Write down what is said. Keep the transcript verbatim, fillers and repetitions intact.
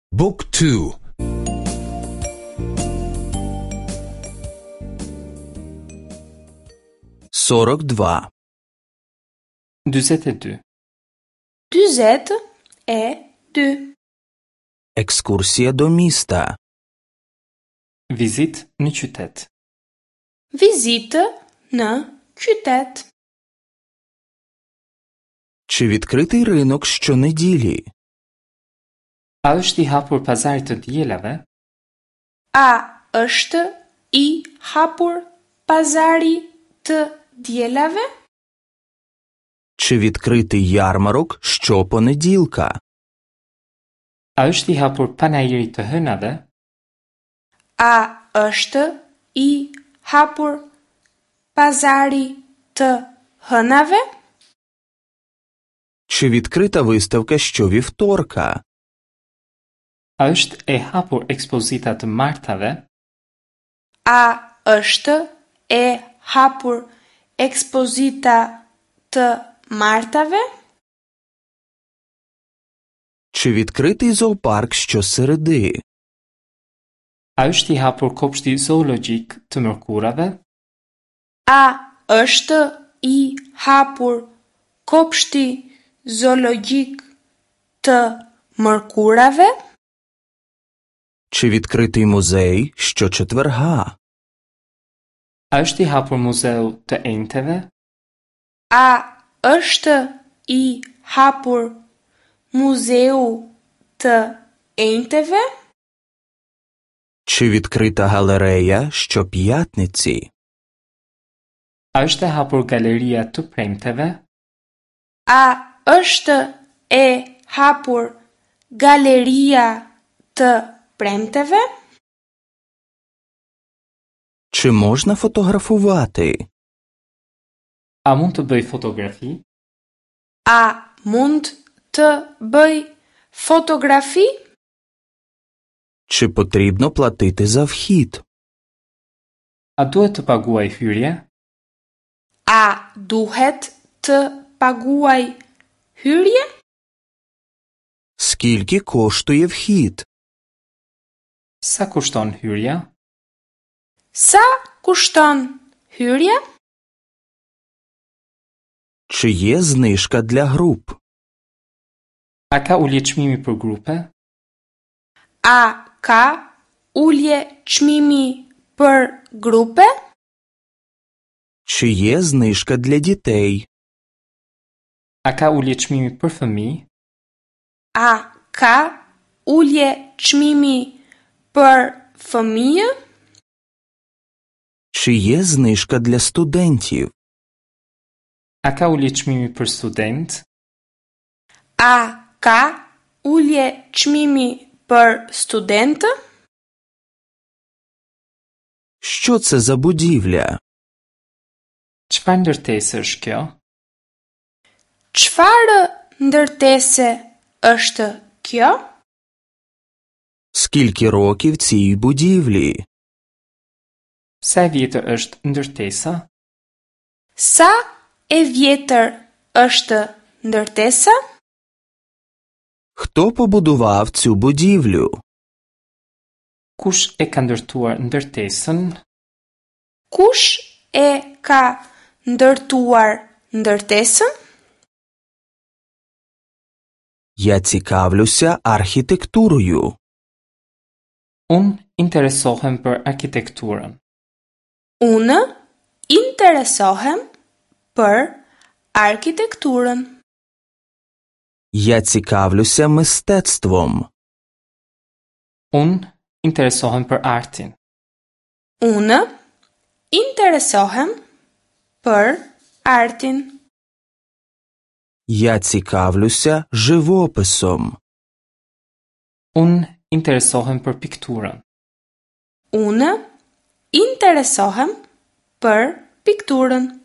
Book two. сорок два. dyzet e dy. dyzet e dy. Екскурсія до міста. Vizit në qytet. Vizitë në qytet. Чи відкритий ринок щонеділі? A është i hapur pazari të dielave? A është i hapur pazari të dielave? Чи відкритий ярмарок щопонеділка? A është i hapur panajiri të hënave? A është i hapur pazari të hënave? Чи відкрита виставка щовівторка? A është e hapur ekspozita të martave? A është e hapur ekspozita të martave? Чи відкритий зоопарк щосереди? A është i hapur kopshti zoologjik të mërkurave? A është i hapur kopshti zoologjik të mërkurave? Чи відкритий музей щочетверга? A është i hapur muzeu të enjteve? A është i hapur muzeu të enjteve? Чи відкрита галерея щоп'ятниці? A është e hapur galeria të premteve? A është e hapur galeria të premteve? Чи можна фотографувати? A mund të bëj fotografi? A mund të bëj fotografi? Чи потрібно платити за вхід? A duhet të paguaj hyrje? A duhet të paguaj hyrje? Скільки коштує вхід? Sa kushton hyrja? Sa kushton hyrja? Чи є знижка для груп? A ka ulje çmimi për grupe? A ka ulje çmimi për grupe? Чи є знижка для дітей? A ka ulje çmimi për fëmijë? A ka ulje çmimi për fëmijë? Чи є знижка для студентів? A ka ulje çmimi për student? A ka ulje çmimi për studentë? Що це за будівля? Çfarë ndërtese është kjo? Çfarë ndërtese është kjo? Скільки років цій будівлі? Sa e vjetër është ndërtesa? Sa e vjetër është ndërtesa? Хто побудував цю будівлю? Kush e ka ndërtuar ndërtesën? Kush e ka ndërtuar ndërtesën? Я цікавлюся архітектурою. Unë interesohem për arkitekturën. Unë interesohem për arkitekturën. Я цікавлюся мистецтвом. Unë interesohem për artin. Unë interesohem për artin. Я цікавлюся живописом. Unë interesohem për pikturën. Unë interesohem për pikturën.